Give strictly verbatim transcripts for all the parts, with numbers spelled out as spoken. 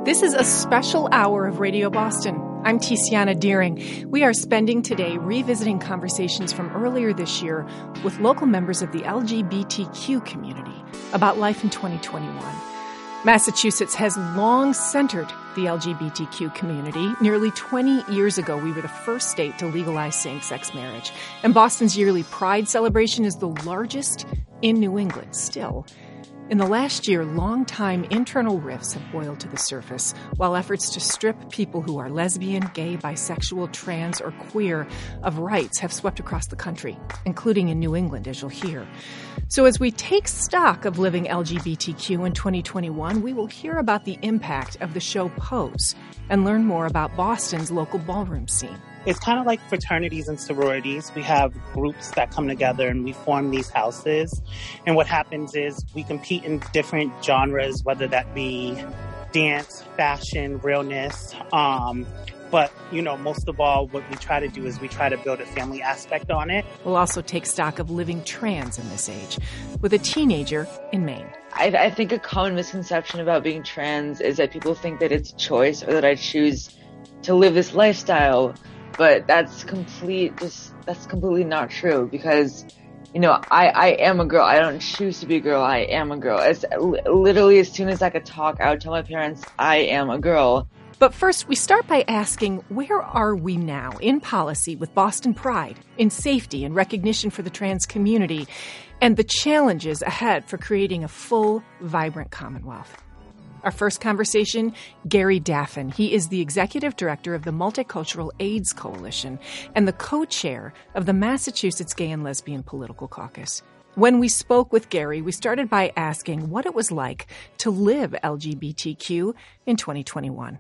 This is a special hour of Radio Boston. I'm Tiziana Deering. We are spending today revisiting conversations from earlier this year with local members of the L G B T Q community about life in twenty twenty-one. Massachusetts has long centered the L G B T Q community. Nearly twenty years ago, we were the first state to legalize same-sex marriage. And Boston's yearly Pride celebration is the largest in New England still. In the last year, long-time internal rifts have boiled to the surface, while efforts to strip people who are lesbian, gay, bisexual, trans, or queer of rights have swept across the country, including in New England, as you'll hear. So as we take stock of living L G B T Q in twenty twenty-one, we will hear about the impact of the show Pose and learn more about Boston's local ballroom scene. It's kind of like fraternities and sororities. We have groups that come together and we form these houses. And what happens is we compete in different genres, whether that be dance, fashion, realness. Um, but, you know, most of all, what we try to do is we try to build a family aspect on it. We'll also take stock of living trans in this age with a teenager in Maine. I, I think a common misconception about being trans is that people think that it's a choice or that I choose to live this lifestyle. But that's complete, just, that's completely not true because, you know, I, I am a girl. I don't choose to be a girl. I am a girl. As literally as soon as I could talk, I would tell my parents, I am a girl. But first, we start by asking, where are we now in policy with Boston Pride, in safety and recognition for the trans community, and the challenges ahead for creating a full, vibrant Commonwealth? Our first conversation, Gary Daffin. He is the executive director of the Multicultural AIDS Coalition and the co-chair of the Massachusetts Gay and Lesbian Political Caucus. When we spoke with Gary, we started by asking what it was like to live L G B T Q in twenty twenty-one.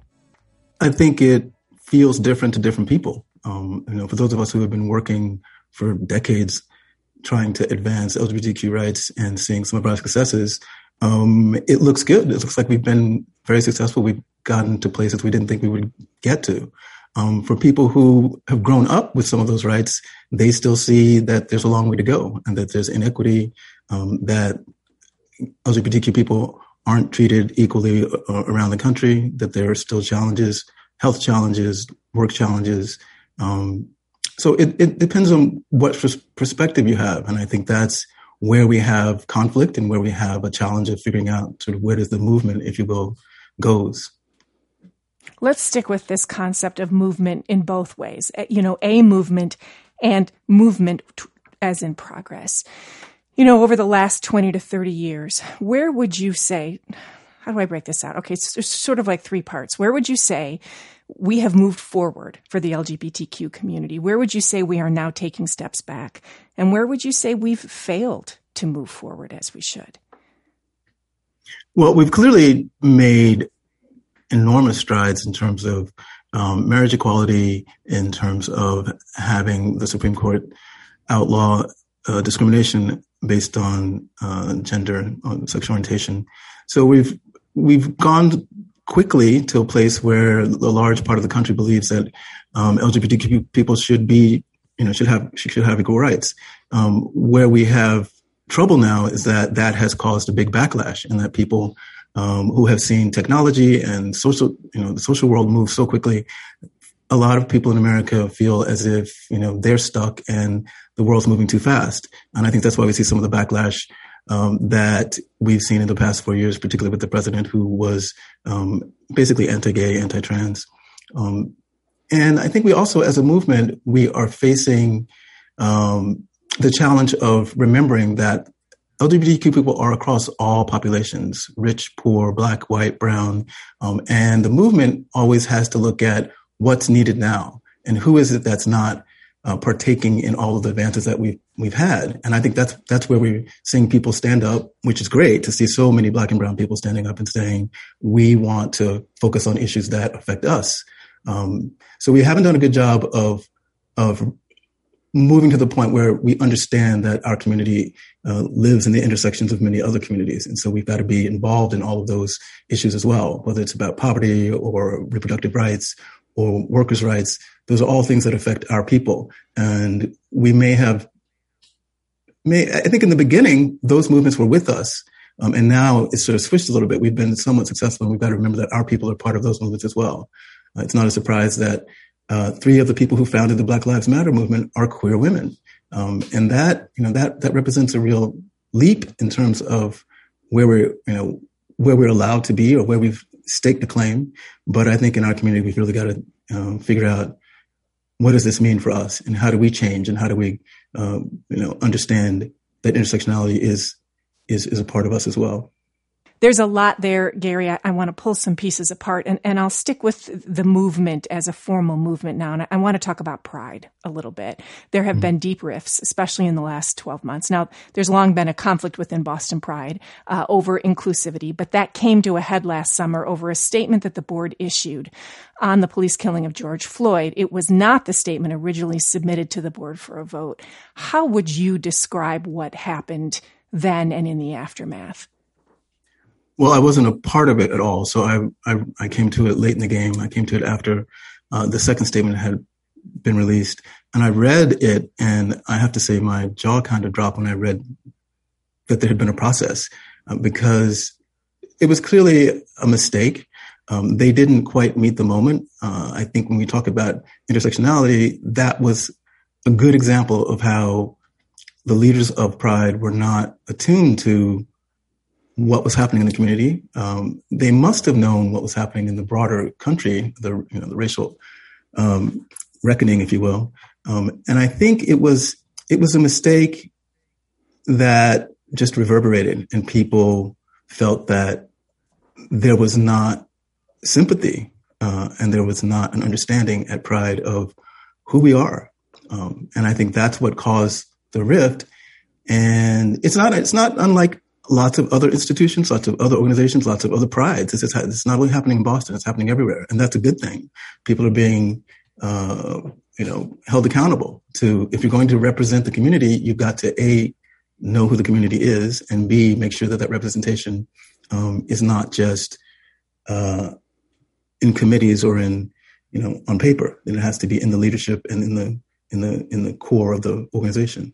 I think it feels different to different people. Um, you know, for those of us who have been working for decades trying to advance L G B T Q rights and seeing some of our successes, Um, it looks good. It looks like we've been very successful. We've gotten to places we didn't think we would get to. Um, for people who have grown up with some of those rights, they still see that there's a long way to go and that there's inequity, um, that L G B T Q people aren't treated equally uh, around the country, that there are still challenges, health challenges, work challenges. Um, so it, it depends on what perspective you have. And I think that's where we have conflict and where we have a challenge of figuring out sort of where does the movement, if you will, goes. Let's stick with this concept of movement in both ways. You know, a movement and movement as in progress. You know, over the last twenty to thirty years, where would you say, how do I break this out? Okay, it's sort of like three parts. Where would you say we have moved forward for the L G B T Q community? Where would you say we are now taking steps back? And where would you say we've failed to move forward as we should? Well, we've clearly made enormous strides in terms of um, marriage equality, in terms of having the Supreme Court outlaw uh, discrimination based on uh, gender, on sexual orientation. So we've we've gone quickly to a place where a large part of the country believes that um, L G B T Q people should be, you know, should have should have equal rights. Um, where we have trouble now is that that has caused a big backlash, and that people um, who have seen technology and social, you know, the social world move so quickly, a lot of people in America feel as if, you know, they're stuck and the world's moving too fast. And I think that's why we see some of the backlash Um, that we've seen in the past four years, particularly with the president who was um, basically anti-gay, anti-trans. Um, and I think we also, as a movement, we are facing um, the challenge of remembering that L G B T Q people are across all populations, rich, poor, black, white, brown. Um, and the movement always has to look at what's needed now and who is it that's not Uh, partaking in all of the advances that we've we've had. And I think that's that's where we're seeing people stand up, which is great to see so many black and brown people standing up and saying, we want to focus on issues that affect us. Um, so we haven't done a good job of of moving to the point where we understand that our community uh, lives in the intersections of many other communities. And so we've got to be involved in all of those issues as well, whether it's about poverty or reproductive rights or workers' rights. Those are all things that affect our people. And we may have, may, I think in the beginning, those movements were with us. Um, and now it's sort of switched a little bit. We've been somewhat successful, and we've got to remember that our people are part of those movements as well. Uh, it's not a surprise that uh, three of the people who founded the Black Lives Matter movement are queer women. Um, and that, you know, that, that represents a real leap in terms of where we're, you know, where we're allowed to be or where we've staked a claim. But I think in our community, we've really got to uh, figure out, what does this mean for us, and how do we change, and how do we, uh, you know, understand that intersectionality is, is, is a part of us as well. There's a lot there, Gary. I, I want to pull some pieces apart, and, and I'll stick with the movement as a formal movement now. And I, I want to talk about Pride a little bit. There have mm-hmm. been deep rifts, especially in the last twelve months. Now, there's long been a conflict within Boston Pride uh, over inclusivity, but that came to a head last summer over a statement that the board issued on the police killing of George Floyd. It was not the statement originally submitted to the board for a vote. How would you describe what happened then and in the aftermath? Well, I wasn't a part of it at all. So I, I, I came to it late in the game. I came to it after uh, the second statement had been released. And I read it, and I have to say my jaw kind of dropped when I read that there had been a process uh, because it was clearly a mistake. Um, they didn't quite meet the moment. Uh, I think when we talk about intersectionality, that was a good example of how the leaders of Pride were not attuned to what was happening in the community. Um, they must have known what was happening in the broader country, the you know the racial um, reckoning, if you will. Um, and I think it was it was a mistake that just reverberated, and people felt that there was not sympathy uh, and there was not an understanding at Pride of who we are. Um, and I think that's what caused the rift. And it's not it's not unlike lots of other institutions, lots of other organizations, lots of other prides. It's, it's not only happening in Boston, it's happening everywhere. And that's a good thing. People are being, uh, you know, held accountable to, if you're going to represent the community, you've got to A, know who the community is, and B, make sure that that representation, um, is not just, uh, in committees or in, you know, on paper. It has to be in the leadership and in the, in the, in the core of the organization.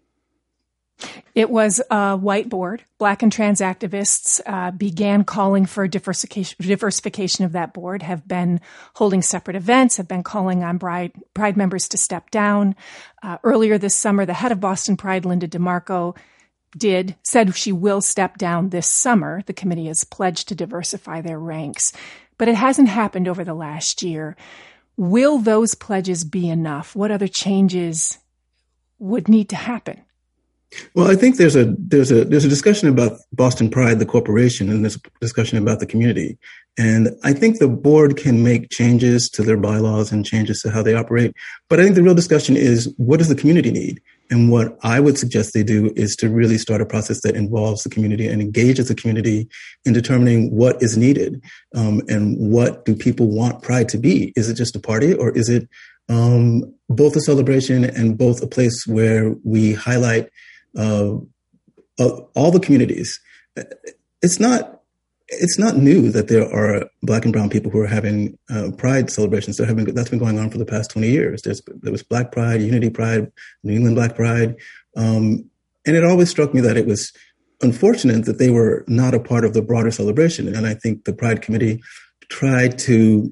It was a white board. Black and trans activists uh, began calling for diversification, diversification of that board, have been holding separate events, have been calling on Pride, Pride members to step down. Uh, earlier this summer, the head of Boston Pride, Linda DeMarco, did, said she will step down this summer. The committee has pledged to diversify their ranks, but it hasn't happened over the last year. Will those pledges be enough? What other changes would need to happen? Well, I think there's a there's a there's a discussion about Boston Pride, the corporation, and there's a discussion about the community. And I think the board can make changes to their bylaws and changes to how they operate. But I think the real discussion is, what does the community need? And what I would suggest they do is to really start a process that involves the community and engages the community in determining what is needed, um, and what do people want Pride to be? Is it just a party, or is it um, both a celebration and both a place where we highlight Uh, uh, all the communities? It's not, it's not new that there are Black and brown people who are having uh, Pride celebrations. They're having, that's been going on for the past twenty years. There's, there was Black Pride, Unity Pride, New England Black Pride. Um, and it always struck me that it was unfortunate that they were not a part of the broader celebration. And I think the Pride Committee tried to,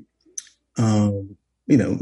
um, you know,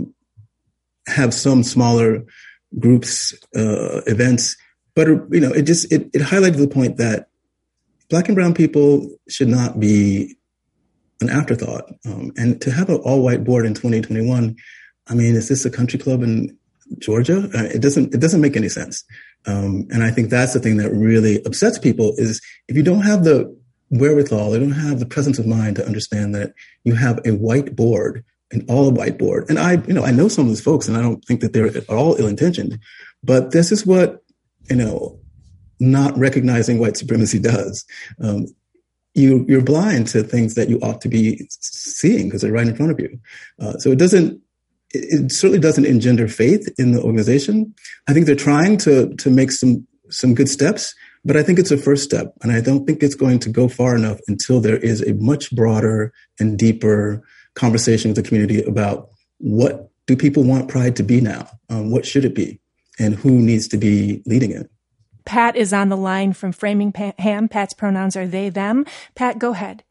have some smaller groups, uh, events. But, you know, it just, it, it highlighted the point that Black and brown people should not be an afterthought. Um, and to have an all white board in twenty twenty-one, I mean, is this a country club in Georgia? Uh, it doesn't, it doesn't make any sense. Um, and I think that's the thing that really upsets people is if you don't have the wherewithal, you don't have the presence of mind to understand that you have a white board, an all white board. And I, you know, I know some of these folks and I don't think that they're at all ill-intentioned, but this is what, you know, not recognizing white supremacy does. Um, you, you're blind to things that you ought to be seeing because they're right in front of you. Uh, so it doesn't, it, it certainly doesn't engender faith in the organization. I think they're trying to, to make some, some good steps, but I think it's a first step. And I don't think it's going to go far enough until there is a much broader and deeper conversation with the community about what do people want Pride to be now? Um, what should it be? And who needs to be leading it? Pat is on the line from Framingham. Pat's pronouns are they, them. Pat, go ahead.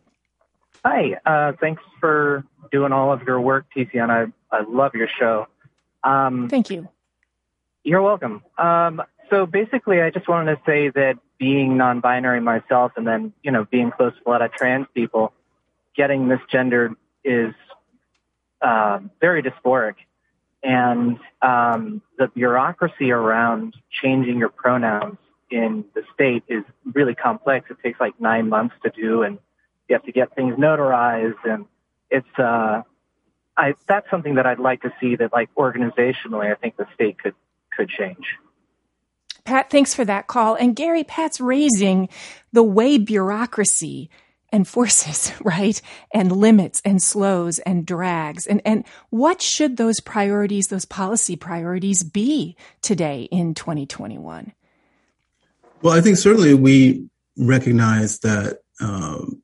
Hi. Uh, thanks for doing all of your work, Tiziana. I, I love your show. Um, Thank you. You're welcome. Um, so basically, I just wanted to say that being non-binary myself and then, you know, being close to a lot of trans people, getting misgendered is uh, very dysphoric. And um, the bureaucracy around changing your pronouns in the state is really complex. It takes like nine months to do, and you have to get things notarized. And it's uh, I, that's something that I'd like to see that, like, organizationally, I think the state could could change. Pat, thanks for that call. And Gary, Pat's raising the way bureaucracy enforces, right? And limits and slows and drags. And, and what should those priorities, those policy priorities be today in twenty twenty-one? Well, I think certainly we recognize that um,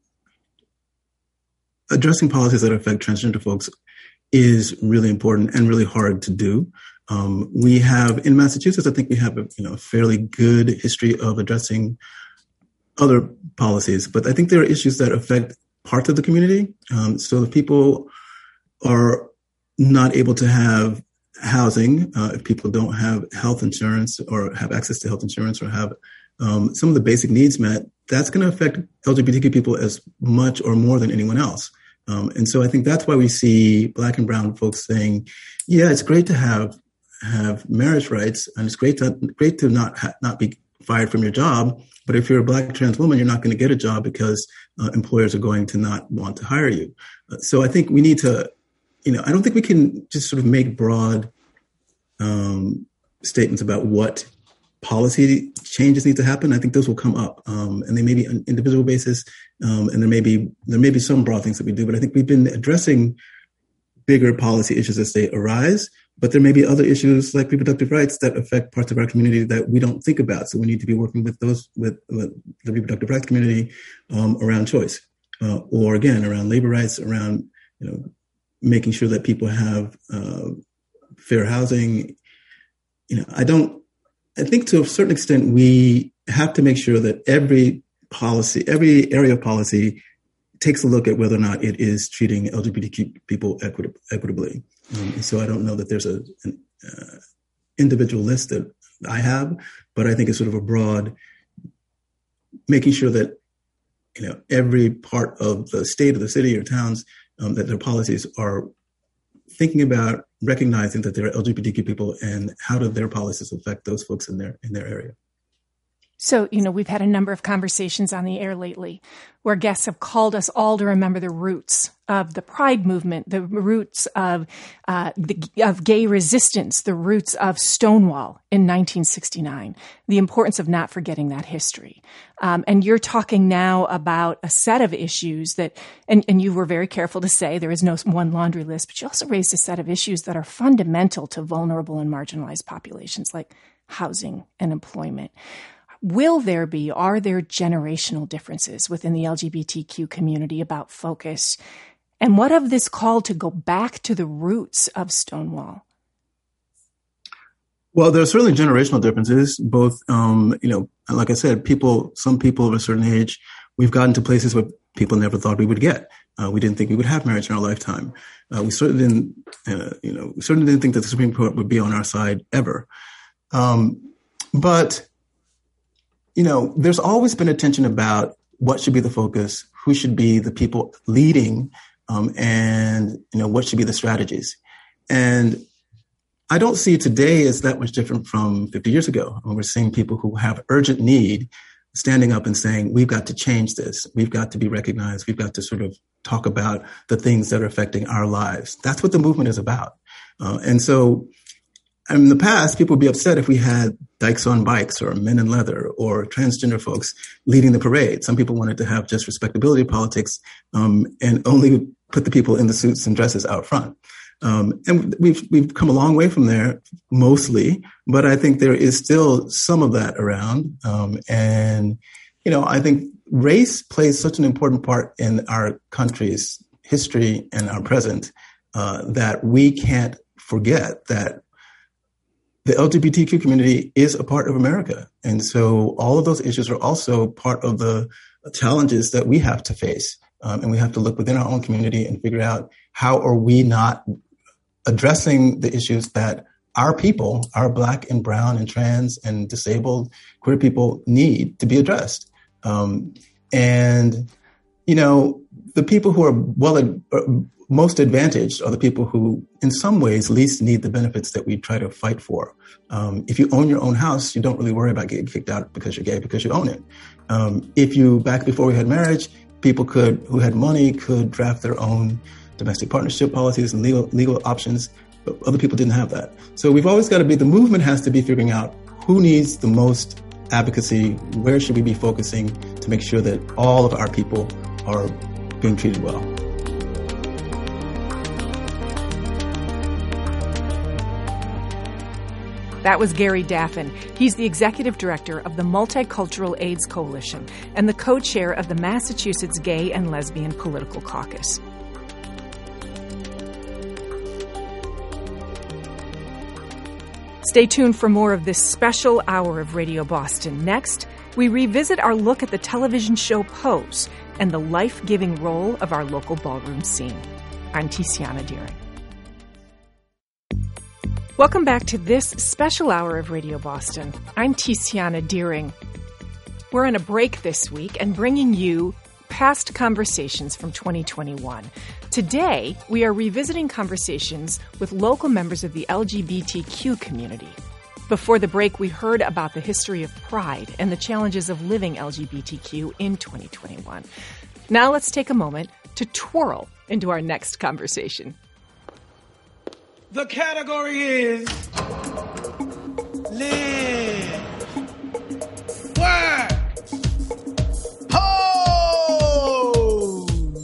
addressing policies that affect transgender folks is really important and really hard to do. Um, we have in Massachusetts, I think we have a you know fairly good history of addressing other policies, but I think there are issues that affect parts of the community. Um, so if people are not able to have housing, uh, if people don't have health insurance or have access to health insurance or have um, some of the basic needs met, that's going to affect L G B T Q people as much or more than anyone else. Um, and so I think that's why we see Black and brown folks saying, yeah, it's great to have have marriage rights, and it's great to great to not ha- not be fired from your job. But if you're a Black trans woman, you're not going to get a job because uh, employers are going to not want to hire you. Uh, so I think we need to, you know, I don't think we can just sort of make broad um, statements about what policy changes need to happen. I think those will come up, um, and they may be on an individual basis, um, and there may be there may be some broad things that we do. But I think we've been addressing bigger policy issues as they arise. But there may be other issues like reproductive rights that affect parts of our community that we don't think about. So we need to be working with those, with, with the reproductive rights community um, around choice, uh, or again, around labor rights, around, you know, making sure that people have uh, fair housing. You know, I don't, I think to a certain extent, we have to make sure that every policy, every area of policy takes a look at whether or not it is treating L G B T Q people equit- equitably. Um, and so I don't know that there's a, an uh, individual list that I have, but I think it's sort of a broad, making sure that, you know, every part of the state or the city or towns, um, that their policies are thinking about recognizing that there are L G B T Q people and how do their policies affect those folks in their in their area. So, you know, we've had a number of conversations on the air lately where guests have called us all to remember the roots of the Pride movement, the roots of uh, the, of gay resistance, the roots of Stonewall in nineteen sixty-nine, the importance of not forgetting that history. Um, and you're talking now about a set of issues that, and, and you were very careful to say there is no one laundry list, but you also raised a set of issues that are fundamental to vulnerable and marginalized populations like housing and employment. Will there be, are there generational differences within the L G B T Q community about focus? And what of this call to go back to the roots of Stonewall? Well, there are certainly generational differences, both, um, you know, like I said, people, some people of a certain age, we've gotten to places where people never thought we would get. Uh, we didn't think we would have marriage in our lifetime. Uh, we certainly didn't, uh, you know, we certainly didn't think that the Supreme Court would be on our side ever. Um, but You know, there's always been a tension about what should be the focus, who should be the people leading, um, and, you know, what should be the strategies. And I don't see today as that much different from fifty years ago, when we're seeing people who have urgent need standing up and saying, we've got to change this. We've got to be recognized. We've got to sort of talk about the things that are affecting our lives. That's what the movement is about. Uh, and so in the past, people would be upset if we had dykes on bikes or men in leather or transgender folks leading the parade. Some people wanted to have just respectability politics um, and only put the people in the suits and dresses out front. Um, and we've we've come a long way from there, mostly, but I think there is still some of that around. Um, and, you know, I think race plays such an important part in our country's history and our present uh, that we can't forget that the L G B T Q community is a part of America. And so all of those issues are also part of the challenges that we have to face. Um, and we have to look within our own community and figure out how are we not addressing the issues that our people, our Black and brown and trans and disabled queer people need to be addressed. Um, and, you know, the people who are well, uh, most advantaged are the people who, in some ways, least need the benefits that we try to fight for. Um, if you own your own house, you don't really worry about getting kicked out because you're gay, because you own it. Um, if you, back before we had marriage, people could, who had money could draft their own domestic partnership policies and legal legal options, but other people didn't have that. So we've always got to be, the movement has to be figuring out who needs the most advocacy, where should we be focusing to make sure that all of our people are being treated well. That was Gary Daffin. He's the executive director of the Multicultural AIDS Coalition and the co-chair of the Massachusetts Gay and Lesbian Political Caucus. Stay tuned for more of this special hour of Radio Boston. Next, we revisit our look at the television show Pose and the life-giving role of our local ballroom scene. I'm Tiziana Deering. Welcome back to this special hour of Radio Boston. I'm Tiziana Deering. We're on a break this week and bringing you past conversations from twenty twenty-one. Today, we are revisiting conversations with local members of the L G B T Q community. Before the break, we heard about the history of pride and the challenges of living L G B T Q in twenty twenty-one. Now let's take a moment to twirl into our next conversation. The category is live, work, pose.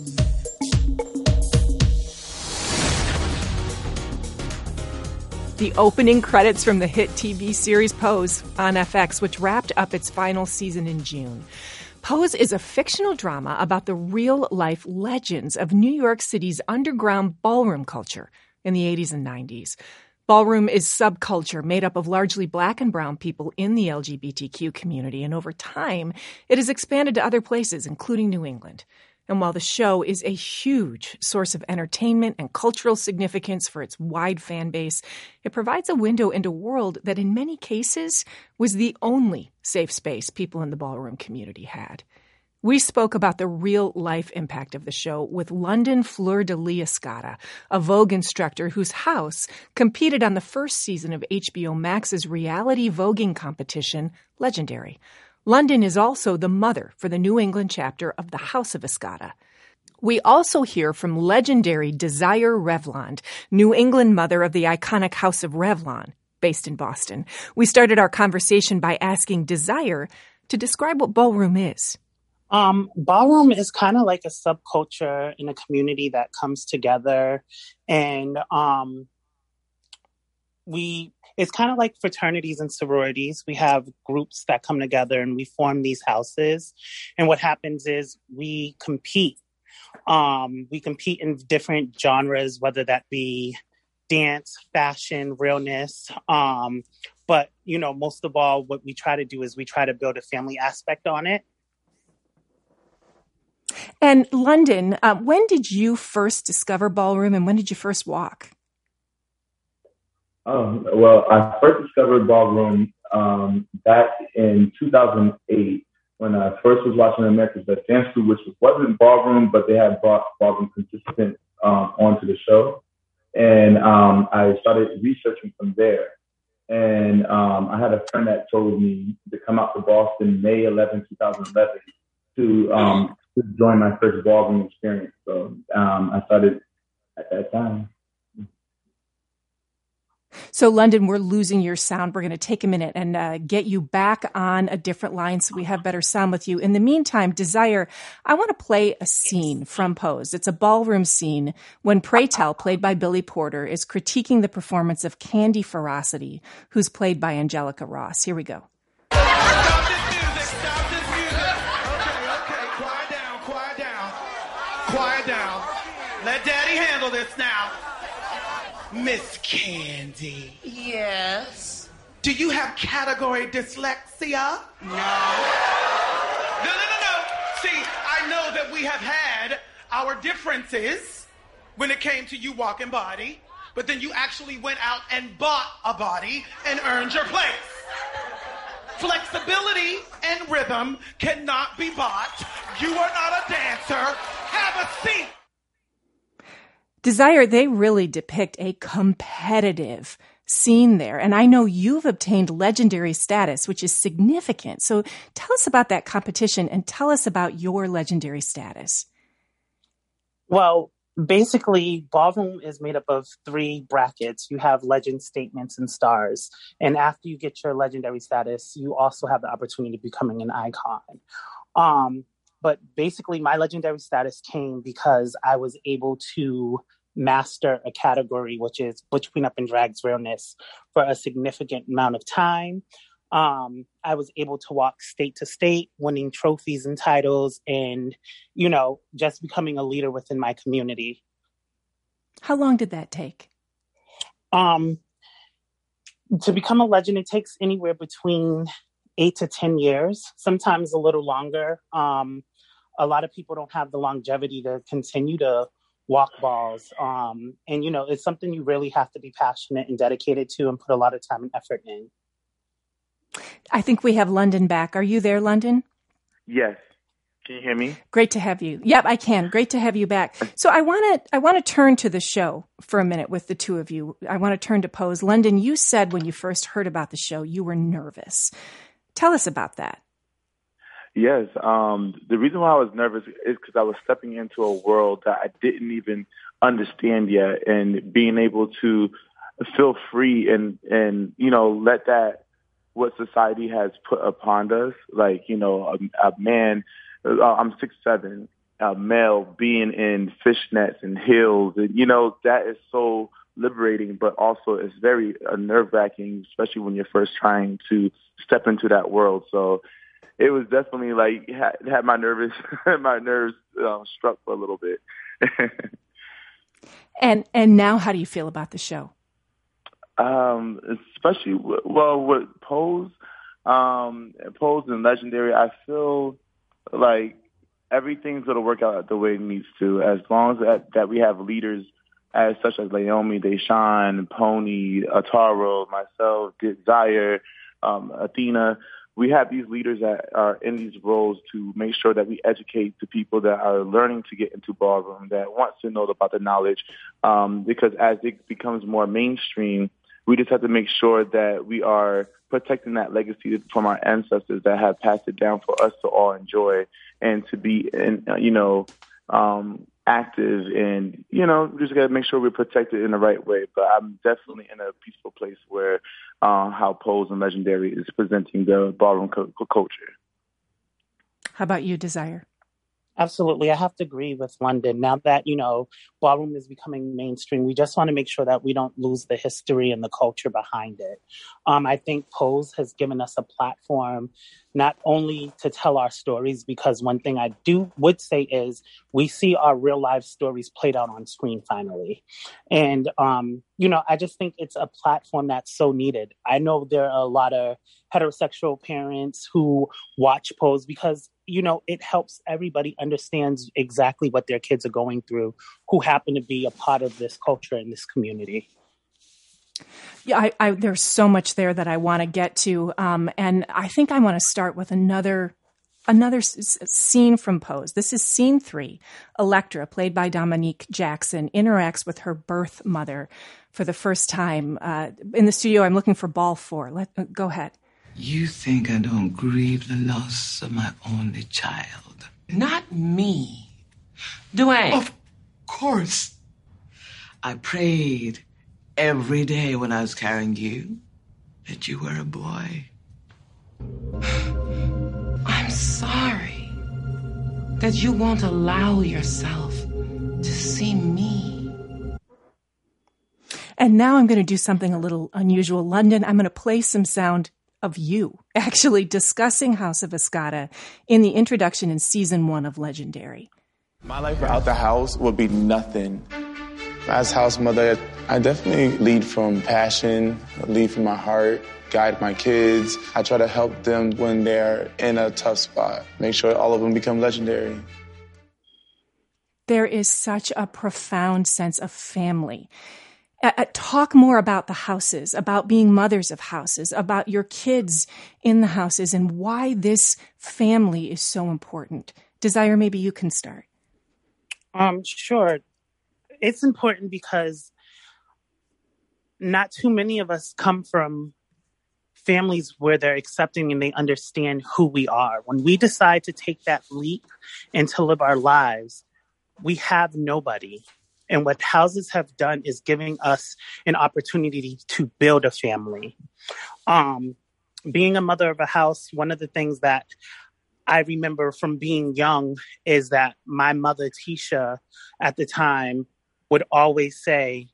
The opening credits from the hit T V series Pose on F X, which wrapped up its final season in June. Pose is a fictional drama about the real-life legends of New York City's underground ballroom culture in the eighties and nineties. Ballroom is subculture made up of largely Black and brown people in the L G B T Q community, and over time, it has expanded to other places, including New England. And while the show is a huge source of entertainment and cultural significance for its wide fan base, it provides a window into a world that in many cases was the only safe space people in the ballroom community had. We spoke about the real-life impact of the show with London Fleur-de-Lis Escada, a Vogue instructor whose house competed on the first season of H B O Max's reality voguing competition, Legendary. London is also the mother for the New England chapter of the House of Escada. We also hear from legendary Desire Revlon, New England mother of the iconic House of Revlon, based in Boston. We started our conversation by asking Desire to describe what ballroom is. Um, ballroom is kind of like a subculture in a community that comes together, and um, we it's kind of like fraternities and sororities. We have groups that come together and we form these houses, and what happens is we compete. Um, we compete in different genres, whether that be dance, fashion, realness. Um, but you know, most of all, what we try to do is we try to build a family aspect on it. And London, uh, when did you first discover ballroom and when did you first walk? Um, well, I first discovered ballroom um, back in two thousand eight when I first was watching America's Best Dance Crew, which wasn't ballroom, but they had brought ballroom participants um, onto the show. And um, I started researching from there. And um, I had a friend that told me to come out to Boston May eleventh, twenty eleven to um, to join my first ballroom experience. So um, I started at that time. So, London, we're losing your sound. We're going to take a minute and uh, get you back on a different line so we have better sound with you. In the meantime, Desire, I want to play a scene from Pose. It's a ballroom scene when Pray Tell, played by Billy Porter, is critiquing the performance of Candy Ferocity, who's played by Angelica Ross. Here we go. Stop this music! Stop this music! Okay, okay, quiet down, quiet down. Quiet down. Let Daddy handle this now. Miss Candy. Yes? Do you have category dyslexia? No. No, no, no, no. See, I know that we have had our differences when it came to you walking body, but then you actually went out and bought a body and earned your place. Flexibility and rhythm cannot be bought. You are not a dancer. Have a seat. Desire, they really depict a competitive scene there. And I know you've obtained legendary status, which is significant. So tell us about that competition and tell us about your legendary status. Well, basically, ballroom is made up of three brackets. You have legend, statements, and stars. And after you get your legendary status, you also have the opportunity of becoming an icon. Um, but basically, my legendary status came because I was able to master a category, which is Butch Queen Up and Drag's realness, for a significant amount of time. Um, I was able to walk state to state, winning trophies and titles, and, you know, just becoming a leader within my community. How long did that take? Um, to become a legend, it takes anywhere between eight to ten years, sometimes a little longer. Um, a lot of people don't have the longevity to continue to walk balls. Um, and, you know, it's something you really have to be passionate and dedicated to and put a lot of time and effort in. I think we have London back. Are you there, London? Yes. Can you hear me? Great to have you. Yep, I can. Great to have you back. So I want to I want to turn to the show for a minute with the two of you. I want to turn to Pose. London, you said when you first heard about the show, you were nervous. Tell us about that. Yes. Um, the reason why I was nervous is because I was stepping into a world that I didn't even understand yet, and being able to feel free and, and you know, let that, what society has put upon us, like, you know, a, a man, uh, I'm six seven, a male being in fishnets and heels, and, you know, that is so liberating, but also it's very uh, nerve-wracking, especially when you're first trying to step into that world. So it was definitely like, had, had my nervous, my nerves uh, struck for a little bit. and and now how do you feel about the show? Um, especially, well, with Pose, um, Pose and Legendary, I feel like everything's going to work out the way it needs to, as long as that, that we have leaders as such as Naomi, Deshawn, Pony, Ataro, myself, Desire, um, Athena. We have these leaders that are in these roles to make sure that we educate the people that are learning to get into ballroom, that wants to know about the knowledge, um, because as it becomes more mainstream, we just have to make sure that we are protecting that legacy from our ancestors that have passed it down for us to all enjoy and to be, in, you know, um, active, and, you know, we just got to make sure we're protected in the right way. But I'm definitely in a peaceful place where uh, how Pose and Legendary is presenting the ballroom co- culture. How about you, Desire? Absolutely. I have to agree with London. Now that, you know, ballroom is becoming mainstream, we just want to make sure that we don't lose the history and the culture behind it. Um, I think Pose has given us a platform not only to tell our stories, because one thing I do would say is we see our real life stories played out on screen finally. And, um, you know, I just think it's a platform that's so needed. I know there are a lot of heterosexual parents who watch Pose because, you know, it helps everybody understand exactly what their kids are going through who happen to be a part of this culture and this community. Yeah, I, I, there's so much there that I want to get to. Um, and I think I want to start with another another s- scene from Pose. This is scene three. Electra, played by Dominique Jackson, interacts with her birth mother for the first time. Uh, in the studio, I'm looking for ball four. Let, uh, go ahead. You think I don't grieve the loss of my only child? Not me. Dwayne. Of course. I prayed every day when I was carrying you that you were a boy. I'm sorry that you won't allow yourself to see me. And now I'm going to do something a little unusual. London, I'm going to play some sound of you actually discussing House of Escada in the introduction in season one of Legendary. My life without the house would be nothing. As house mother, I definitely lead from passion, lead from my heart, guide my kids. I try to help them when they're in a tough spot. Make sure all of them become legendary. There is such a profound sense of family. Uh, talk more about the houses, about being mothers of houses, about your kids in the houses, and why this family is so important. Desire, maybe you can start. Um, sure. It's important because not too many of us come from families where they're accepting and they understand who we are. When we decide to take that leap and to live our lives, we have nobody. And what houses have done is giving us an opportunity to build a family. Um, being a mother of a house, one of the things that I remember from being young is that my mother, Tisha, at the time would always say,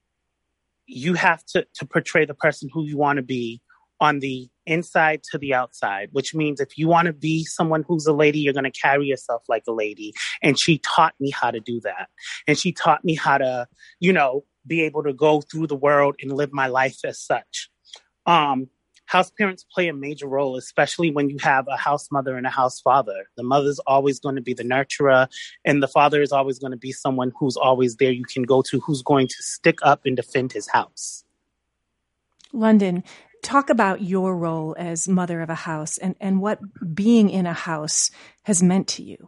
you have to, to portray the person who you want to be on the inside to the outside, which means if you want to be someone who's a lady, you're going to carry yourself like a lady. And she taught me how to do that. And she taught me how to, you know, be able to go through the world and live my life as such. Um, house parents play a major role, especially when you have a house mother and a house father. The mother's always going to be the nurturer, and the father is always going to be someone who's always there you can go to, who's going to stick up and defend his house. London, talk about your role as mother of a house and, and what being in a house has meant to you.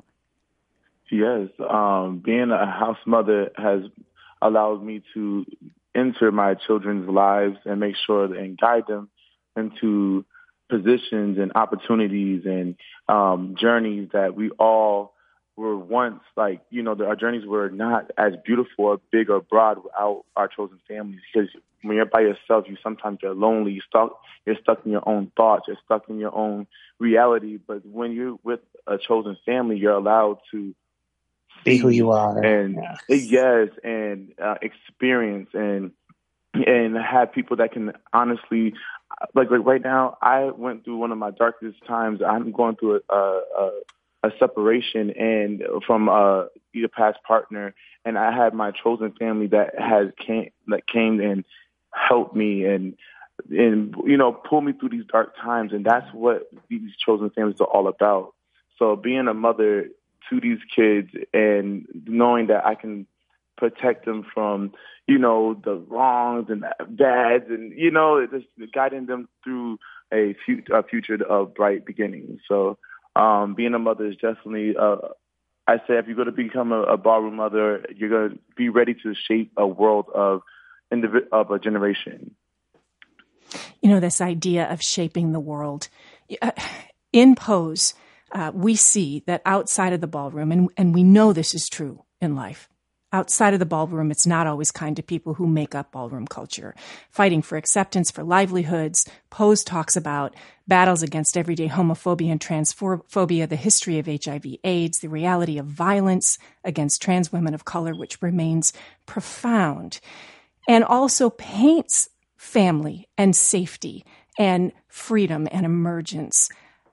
Yes, um, being a house mother has allowed me to enter my children's lives and make sure and guide them into positions and opportunities and um, journeys that we all were once, like, you know, our journeys were not as beautiful or big or broad without our chosen families. Because when you're by yourself, you sometimes you're lonely, you're stuck, you're stuck in your own thoughts, you're stuck in your own reality. But when you're with a chosen family, you're allowed to be who you are, and yes, yes and uh, experience and and have people that can honestly, like like right now, I went through one of my darkest times. I'm going through a a, a separation and from a either past partner, and I had my chosen family that has came that came and helped me and and you know pulled me through these dark times, and that's what these chosen families are all about. So being a mother to these kids and knowing that I can protect them from, you know, the wrongs and the bads and, you know, just guiding them through a, fu- a future of bright beginnings. So um, being a mother is definitely, uh, I say if you're going to become a, a ballroom mother, you're going to be ready to shape a world of, indiv- of a generation. You know, this idea of shaping the world. Uh, in Pose, Uh, we see that outside of the ballroom, and, and we know this is true in life, outside of the ballroom, it's not always kind to people who make up ballroom culture. Fighting for acceptance, for livelihoods. Pose talks about battles against everyday homophobia and transphobia, the history of H I V AIDS, the reality of violence against trans women of color, which remains profound, and also paints family and safety and freedom and emergence.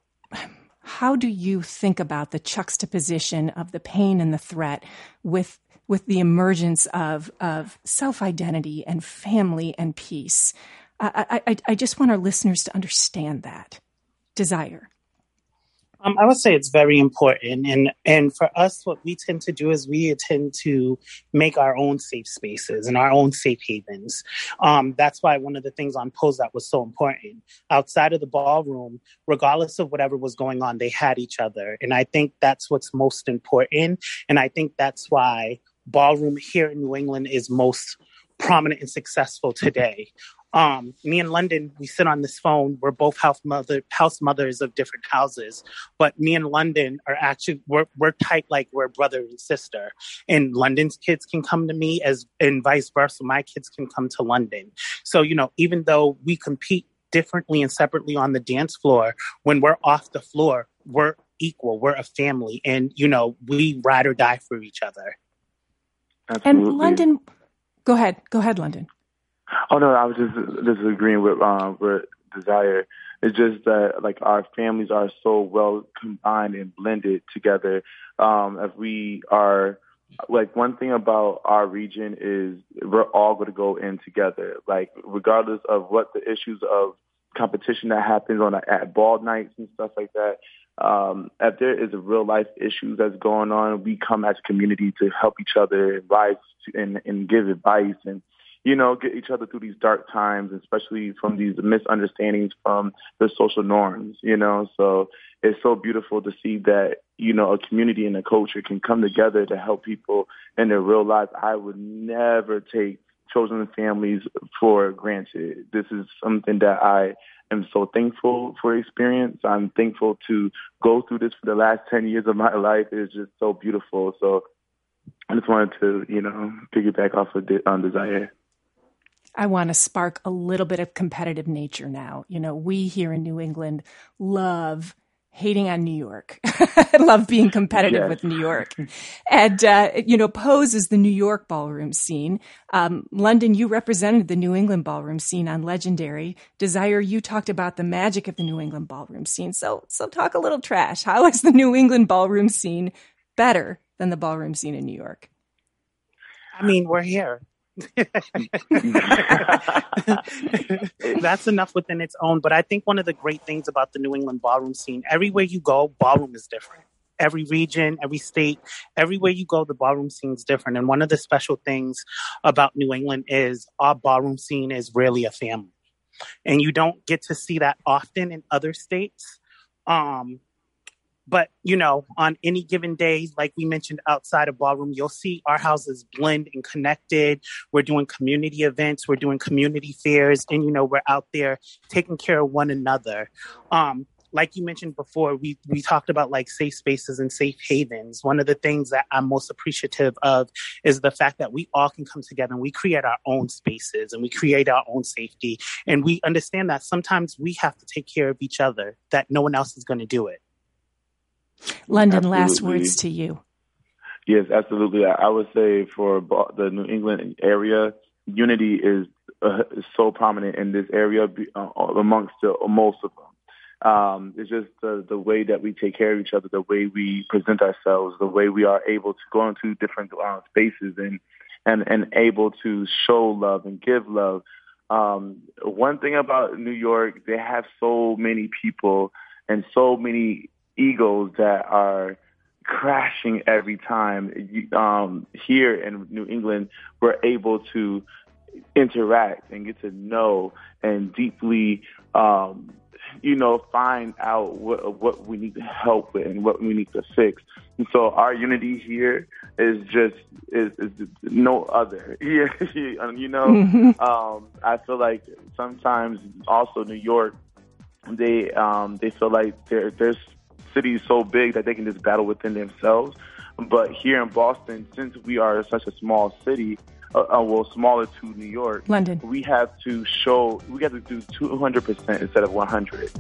How do you think about the juxtaposition of the pain and the threat with with the emergence of of self-identity and family and peace? I, I, I just want our listeners to understand that. Desire. Um, I would say it's very important. And, and for us, what we tend to do is we tend to make our own safe spaces and our own safe havens. Um, that's why one of the things on Pose that was so important. Outside of the ballroom, regardless of whatever was going on, they had each other. And I think that's what's most important. And I think that's why ballroom here in New England is most prominent and successful today. Um, me and London, we sit on this phone. We're both house mother, house mothers of different houses, but me and London are actually, we're, we're tight like we're brother and sister. And London's kids can come to me as, and vice versa. My kids can come to London. So, you know, even though we compete differently and separately on the dance floor, when we're off the floor, we're equal. We're a family. And, you know, we ride or die for each other. Absolutely. And London, go ahead. Go ahead, London. Oh no, I was just just agreeing with um, with Desire. It's just that like our families are so well combined and blended together. Um, if we are like one thing about our region is we're all going to go in together. Like regardless of what the issues of competition that happens on at ball nights and stuff like that. Um, if there is a real life issue that's going on, we come as a community to help each other and rise and, and give advice and, you know, get each other through these dark times, especially from these misunderstandings from the social norms, you know. So it's so beautiful to see that, you know, a community and a culture can come together to help people in their real life. I would never take children and families for granted. This is something that I am so thankful for experience. I'm thankful to go through this for the last ten years of my life. It's just so beautiful. So I just wanted to, you know, piggyback off of the, um, Desire. I want to spark a little bit of competitive nature now. You know, we here in New England love hating on New York. I love being competitive yes. with New York. And, uh, you know, Pose is the New York ballroom scene. Um, London, you represented the New England ballroom scene on Legendary. Desire, you talked about the magic of the New England ballroom scene. So, so talk a little trash. How is the New England ballroom scene better than the ballroom scene in New York? I mean, we're here. That's enough within its own. But I think one of the great things about the New England ballroom scene, everywhere you go, ballroom is different. Every region, every state, everywhere you go, the ballroom scene is different. And one of the special things about New England is our ballroom scene is really a family. And you don't get to see that often in other states. Um, But, you know, on any given days, like we mentioned outside of ballroom, you'll see our houses blend and connected. We're doing community events. We're doing community fairs. And, you know, we're out there taking care of one another. Um, like you mentioned before, we, we talked about like safe spaces and safe havens. One of the things that I'm most appreciative of is the fact that we all can come together and we create our own spaces and we create our own safety. And we understand that sometimes we have to take care of each other, that no one else is going to do it. London, Absolutely. Last words to you. Yes, absolutely. I would say for the New England area, unity is, uh, is so prominent in this area uh, amongst the, most of them. Um, it's just the, the way that we take care of each other, the way we present ourselves, the way we are able to go into different uh, spaces and, and, and able to show love and give love. Um, one thing about New York, they have so many people and so many egos that are crashing every time. Um, here in New England, we're able to interact and get to know and deeply, um, you know, find out what, what we need to help with and what we need to fix. And so our unity here is just is, is no other. Yeah, you know, mm-hmm. um, I feel like sometimes also New York, they um, they feel like there there's city is so big that they can just battle within themselves. But here in Boston, since we are such a small city, uh, uh, well, smaller to New York, London, we have to show, we have to do two hundred percent instead of one hundred.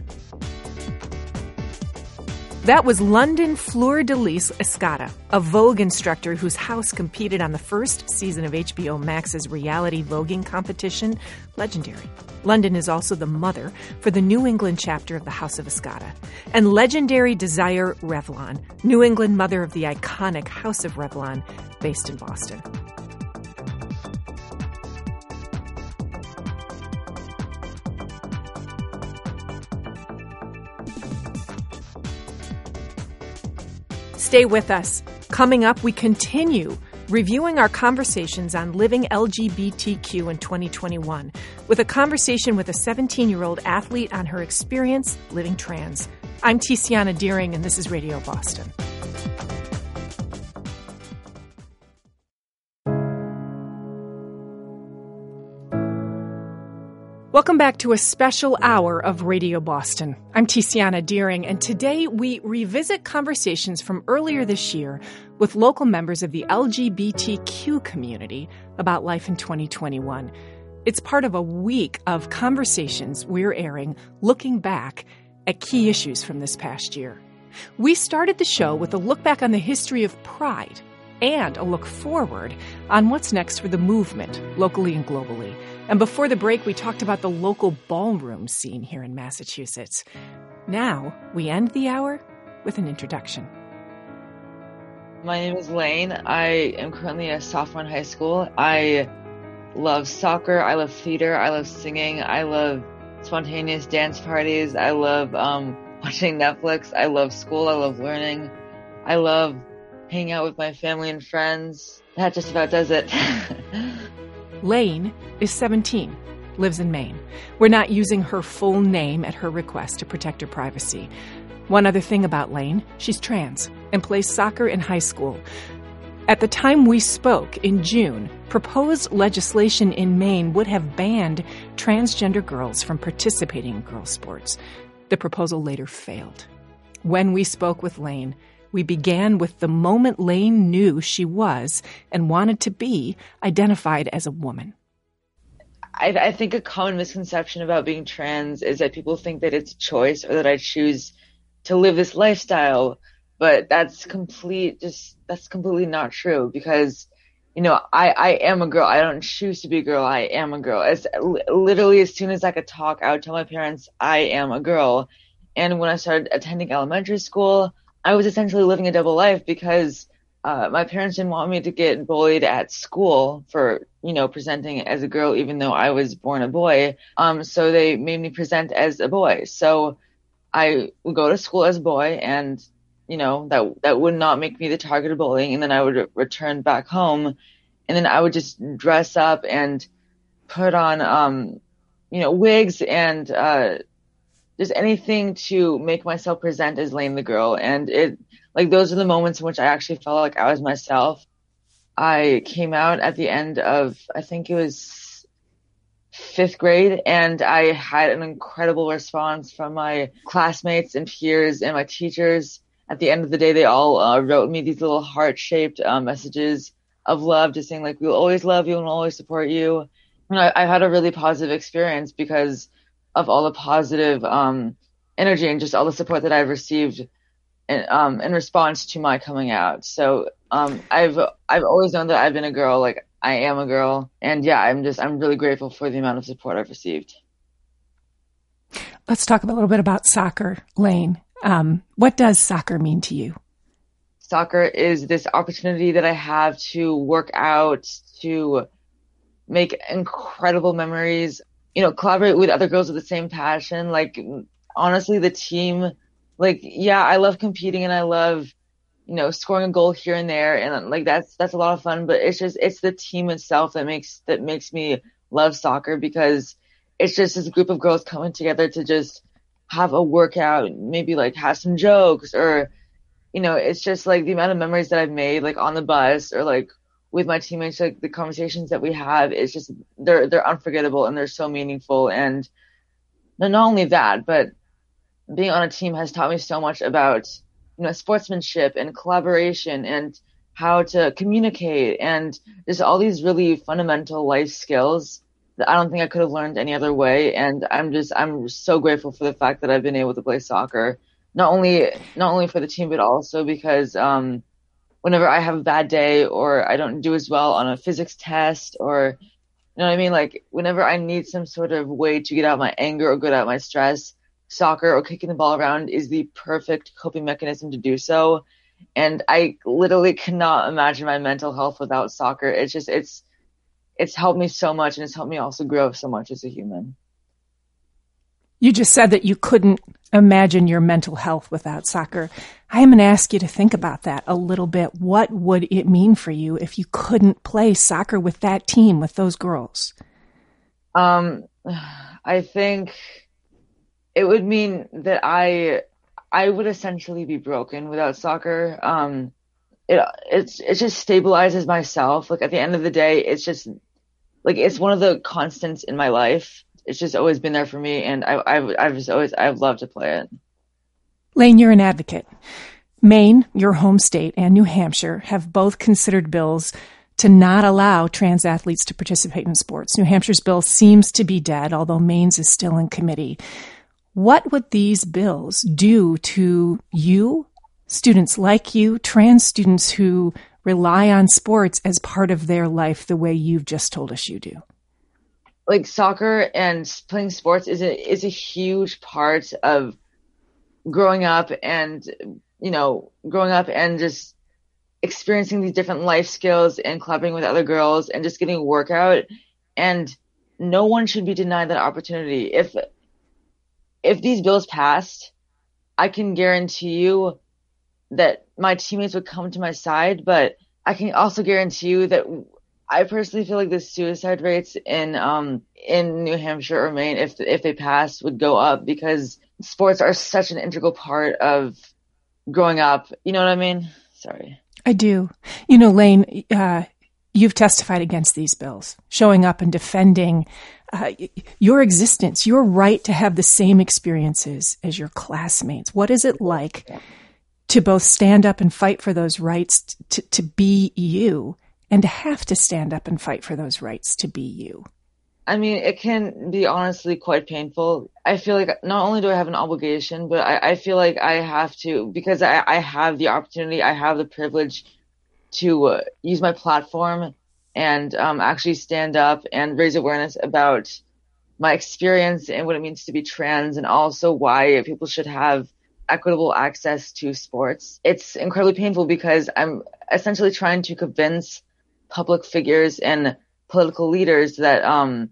That was London Fleur-de-Lis Escada, a Vogue instructor whose house competed on the first season of H B O Max's reality voguing competition, Legendary. London is also the mother for the New England chapter of the House of Escada. And legendary Desire Revlon, New England mother of the iconic House of Revlon, based in Boston. Stay with us. Coming up, we continue reviewing our conversations on living L G B T Q in twenty twenty-one with a conversation with a seventeen-year-old athlete on her experience living trans. I'm Tiziana Deering, and this is Radio Boston. Welcome back to a special hour of Radio Boston. I'm Tiziana Deering, and today we revisit conversations from earlier this year with local members of the L G B T Q community about life in twenty twenty-one. It's part of a week of conversations we're airing looking back at key issues from this past year. We started the show with a look back on the history of Pride and a look forward on what's next for the movement, locally and globally. And before the break, we talked about the local ballroom scene here in Massachusetts. Now, we end the hour with an introduction. My name is Lane. I am currently a sophomore in high school. I love soccer. I love theater. I love singing. I love spontaneous dance parties. I love um, watching Netflix. I love school. I love learning. I love hanging out with my family and friends. That just about does it. Lane is seventeen, lives in Maine. We're not using her full name at her request to protect her privacy. One other thing about Lane, she's trans and plays soccer in high school. At the time we spoke in June, proposed legislation in Maine would have banned transgender girls from participating in girls' sports. The proposal later failed. When we spoke with Lane, we began with the moment Lane knew she was and wanted to be identified as a woman. I, I think a common misconception about being trans is that people think that it's a choice or that I choose to live this lifestyle, but that's complete, just, that's completely not true because, you know, I, I am a girl. I don't choose to be a girl. I am a girl. As literally as soon as I could talk, I would tell my parents I am a girl. And when I started attending elementary school, I was essentially living a double life because uh, my parents didn't want me to get bullied at school for, you know, presenting as a girl, even though I was born a boy. Um, so they made me present as a boy. So I would go to school as a boy and, you know, that, that would not make me the target of bullying. And then I would re- return back home and then I would just dress up and put on, um, you know, wigs and, uh, just anything to make myself present as Lane the girl. And it, like, those are the moments in which I actually felt like I was myself. I came out at the end of, I think it was fifth grade, and I had an incredible response from my classmates and peers and my teachers. At the end of the day, they all uh, wrote me these little heart-shaped uh, messages of love, just saying, like, we'll always love you and we'll always support you. And I, I had a really positive experience because of all the positive um, energy and just all the support that I've received in, um, in response to my coming out. So um, I've I've always known that I've been a girl, like I am a girl, and yeah, I'm just I'm really grateful for the amount of support I've received. Let's talk a little bit about soccer, Lane. Um, what does soccer mean to you? Soccer is this opportunity that I have to work out, to make incredible memories, you know, collaborate with other girls with the same passion. Like, honestly, the team, like, yeah, I love competing and I love, you know, scoring a goal here and there. And like, that's, that's a lot of fun, but it's just, it's the team itself that makes, that makes me love soccer because it's just this group of girls coming together to just have a workout, maybe like have some jokes or, you know, it's just like the amount of memories that I've made, like on the bus or like with my teammates, like the conversations that we have, it's just, they're, they're unforgettable and they're so meaningful. And not only that, but being on a team has taught me so much about, you know, sportsmanship and collaboration and how to communicate and just all these really fundamental life skills that I don't think I could have learned any other way. And I'm just, I'm so grateful for the fact that I've been able to play soccer, not only, not only for the team, but also because, um, whenever I have a bad day or I don't do as well on a physics test or, you know what I mean? Like whenever I need some sort of way to get out my anger or get out my stress, soccer or kicking the ball around is the perfect coping mechanism to do so. And I literally cannot imagine my mental health without soccer. It's just, it's, it's helped me so much and it's helped me also grow so much as a human. You just said that you couldn't imagine your mental health without soccer. I am going to ask you to think about that a little bit. What would it mean for you if you couldn't play soccer with that team, with those girls? Um, I think it would mean that I, I would essentially be broken without soccer. Um, it, it's, it just stabilizes myself. Like at the end of the day, it's just like, it's one of the constants in my life. It's just always been there for me, and I, I've, I've just always, I've loved to play it. Lane, you're an advocate. Maine, your home state, and New Hampshire have both considered bills to not allow trans athletes to participate in sports. New Hampshire's bill seems to be dead, although Maine's is still in committee. What would these bills do to you, students like you, trans students who rely on sports as part of their life the way you've just told us you do? Like soccer and playing sports is a, is a huge part of growing up and, you know, growing up and just experiencing these different life skills and collaborating with other girls and just getting a workout. And no one should be denied that opportunity. If, if these bills passed, I can guarantee you that my teammates would come to my side, but I can also guarantee you that I personally feel like the suicide rates in um in New Hampshire or Maine, if if they passed, would go up because sports are such an integral part of growing up. You know what I mean? Sorry. I do. You know, Lane, uh, you've testified against these bills, showing up and defending uh, your existence, your right to have the same experiences as your classmates. What is it like to both stand up and fight for those rights to, to be you and to have to stand up and fight for those rights to be you? I mean, it can be honestly quite painful. I feel like not only do I have an obligation, but I, I feel like I have to, because I, I have the opportunity, I have the privilege to uh, use my platform and um, actually stand up and raise awareness about my experience and what it means to be trans, and also why people should have equitable access to sports. It's incredibly painful because I'm essentially trying to convince public figures and political leaders that um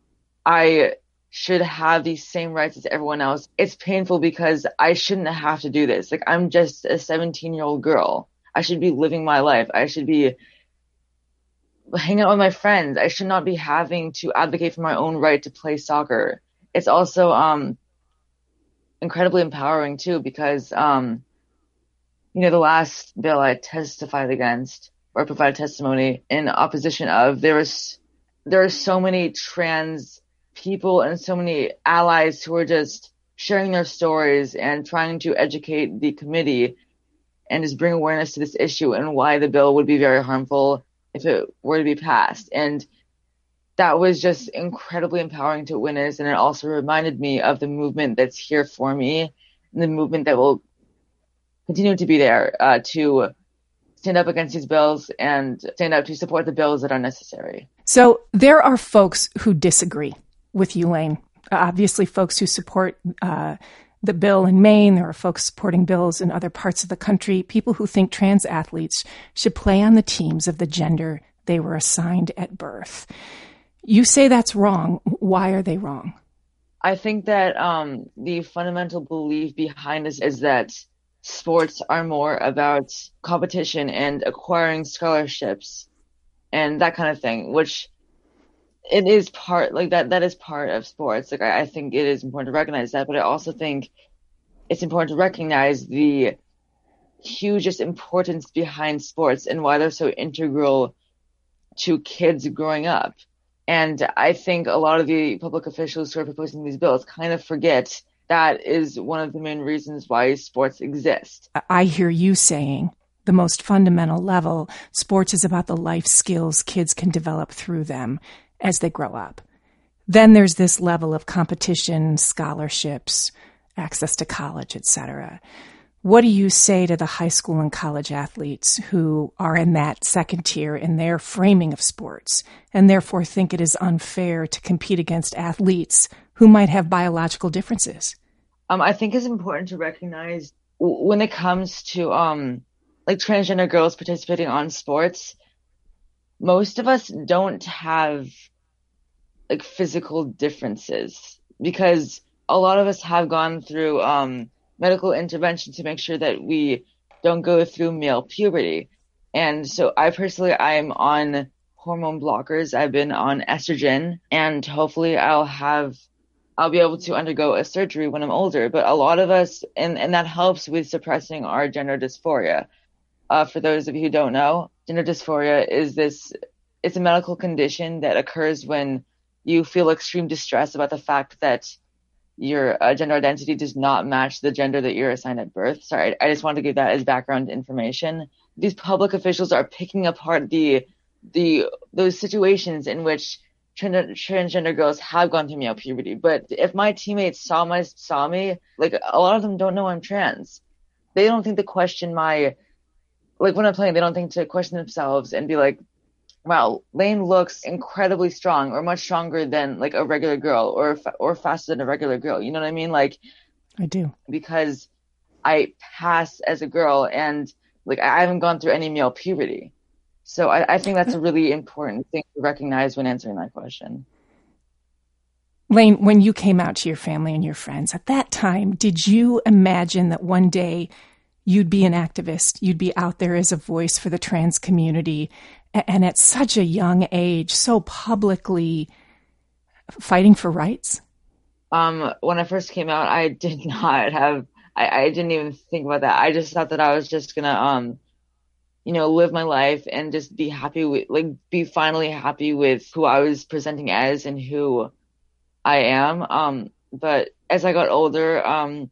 I should have these same rights as everyone else. It's painful because I shouldn't have to do this. Like, I'm just a seventeen year old girl. I should be living my life. I should be hanging out with my friends. I should not be having to advocate for my own right to play soccer. It's also um incredibly empowering too, because um you know, the last bill I testified against or provided testimony in opposition of, there was there are so many trans people and so many allies who are just sharing their stories and trying to educate the committee and just bring awareness to this issue and why the bill would be very harmful if it were to be passed. And that was just incredibly empowering to witness. And it also reminded me of the movement that's here for me, and the movement that will continue to be there uh, to stand up against these bills and stand up to support the bills that are necessary. So there are folks who disagree with you, Lane. Obviously, folks who support uh, the bill in Maine. There are folks supporting bills in other parts of the country, people who think trans athletes should play on the teams of the gender they were assigned at birth. You say that's wrong. Why are they wrong? I think that um, the fundamental belief behind this is that sports are more about competition and acquiring scholarships and that kind of thing, which it is part, like that, that is part of sports. Like, I, I think it is important to recognize that, but I also think it's important to recognize the hugest importance behind sports and why they're so integral to kids growing up. And I think a lot of the public officials who are proposing these bills kind of forget that is one of the main reasons why sports exist. I hear you saying the most fundamental level, sports is about the life skills kids can develop through them as they grow up. Then there's this level of competition, scholarships, access to college, et cetera. What do you say to the high school and college athletes who are in that second tier in their framing of sports and therefore think it is unfair to compete against athletes who might have biological differences? Um, I think it's important to recognize w- when it comes to um, like transgender girls participating on sports, most of us don't have like physical differences because a lot of us have gone through um, medical intervention to make sure that we don't go through male puberty. And so I personally, I'm on hormone blockers. I've been on estrogen, and hopefully I'll have, I'll be able to undergo a surgery when I'm older. But a lot of us, and, and that helps with suppressing our gender dysphoria. Uh, for those of you who don't know, gender dysphoria is this, it's a medical condition that occurs when you feel extreme distress about the fact that your uh, gender identity does not match the gender that you're assigned at birth. Sorry, I just wanted to give that as background information. These public officials are picking apart the the those situations in which trans- transgender girls have gone through male puberty. But if my teammates saw my saw me, like a lot of them don't know I'm trans. They don't think to question my, like when I'm playing, they don't think to question themselves and be like, wow, Lane looks incredibly strong or much stronger than like a regular girl or or faster than a regular girl. You know what I mean? Like, I do. Because I pass as a girl and like I haven't gone through any male puberty. So I, I think that's a really important thing to recognize when answering that question. Lane, when you came out to your family and your friends, at that time, did you imagine that one day you'd be an activist, you'd be out there as a voice for the trans community, and at such a young age, so publicly fighting for rights? Um, when I first came out, I did not have, I, I didn't even think about that. I just thought that I was just gonna, um, you know, live my life and just be happy with, like, be finally happy with who I was presenting as and who I am. Um, but as I got older, um,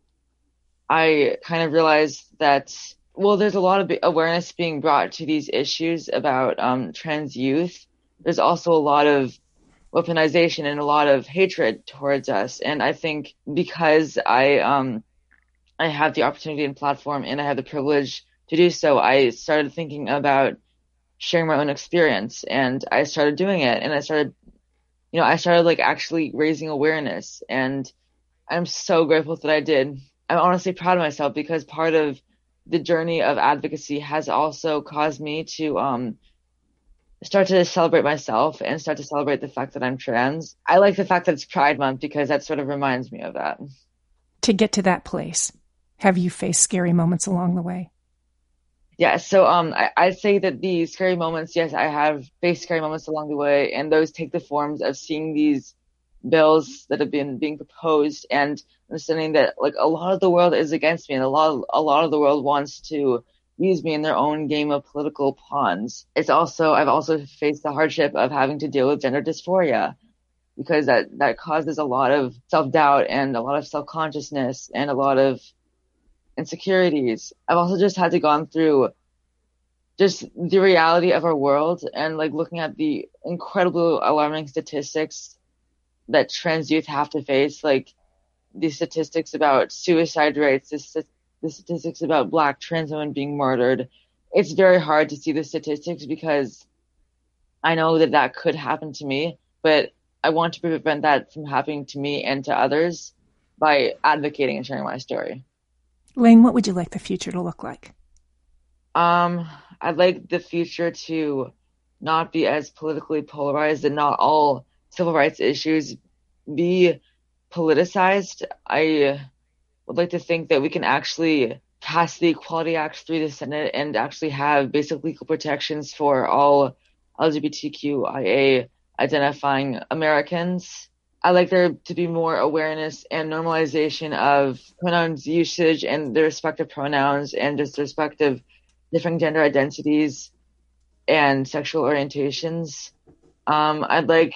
I kind of realized that, well, there's a lot of awareness being brought to these issues about um, trans youth. There's also a lot of weaponization and a lot of hatred towards us. And I think because I um, I have the opportunity and platform and I have the privilege to do so, I started thinking about sharing my own experience, and I started doing it. And I started, you know, I started like actually raising awareness, and I'm so grateful that I did. I'm honestly proud of myself because part of the journey of advocacy has also caused me to um, start to celebrate myself and start to celebrate the fact that I'm trans. I like the fact that it's Pride Month because that sort of reminds me of that. To get to that place, have you faced scary moments along the way? Yeah, so um, I, I'd say that the scary moments, yes, I have faced scary moments along the way, and those take the forms of seeing these bills that have been being proposed and understanding that like a lot of the world is against me, and a lot of, a lot of the world wants to use me in their own game of political pawns. It's also, I've also faced the hardship of having to deal with gender dysphoria, because that, that causes a lot of self-doubt and a lot of self-consciousness and a lot of insecurities. I've also just had to gone through just the reality of our world and like looking at the incredibly alarming statistics that trans youth have to face, like the statistics about suicide rates, the, the statistics about Black trans women being murdered. It's very hard to see the statistics because I know that that could happen to me, but I want to prevent that from happening to me and to others by advocating and sharing my story. Lane, what would you like the future to look like? Um, I'd like the future to not be as politically polarized and not all civil rights issues be politicized. I would like to think that we can actually pass the Equality Act through the Senate and actually have basic legal protections for all L G B T Q I A identifying Americans. I'd like there to be more awareness and normalization of pronouns usage and the respective pronouns and just the respective different gender identities and sexual orientations. Um, I'd like,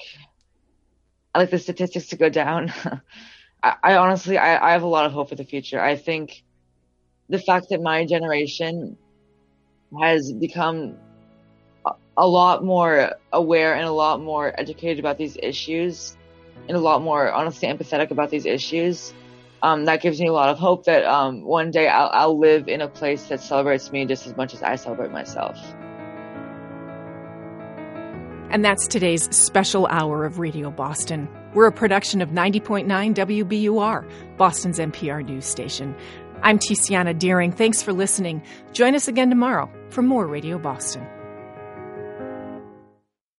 I like the statistics to go down. I, I honestly, I, I have a lot of hope for the future. I think the fact that my generation has become a, a lot more aware and a lot more educated about these issues and a lot more honestly empathetic about these issues, um, that gives me a lot of hope that um, one day I'll, I'll live in a place that celebrates me just as much as I celebrate myself. And that's today's special hour of Radio Boston. We're a production of ninety point nine W B U R, Boston's N P R news station. I'm Tiziana Dearing. Thanks for listening. Join us again tomorrow for more Radio Boston.